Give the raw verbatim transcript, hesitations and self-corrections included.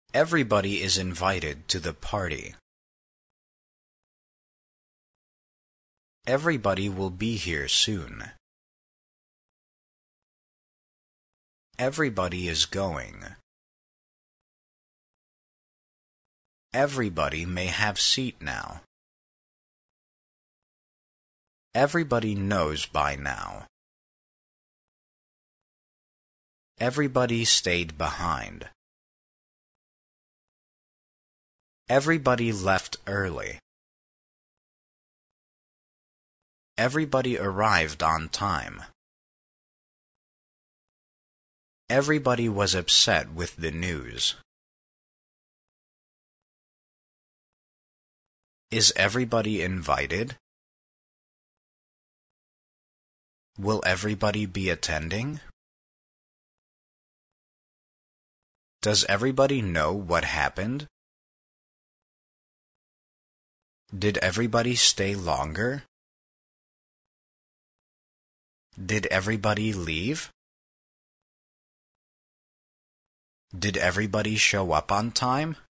Everybody is invited to the party. Everybody will be here soon. Everybody is going. Everybody may have seat now. Everybody knows by now. Everybody stayed behind. Everybody left early. Everybody arrived on time. Everybody was upset with the news. Is everybody invited? Will everybody be attending? Does everybody know what happened? Did everybody stay longer? Did everybody leave? Did everybody show up on time?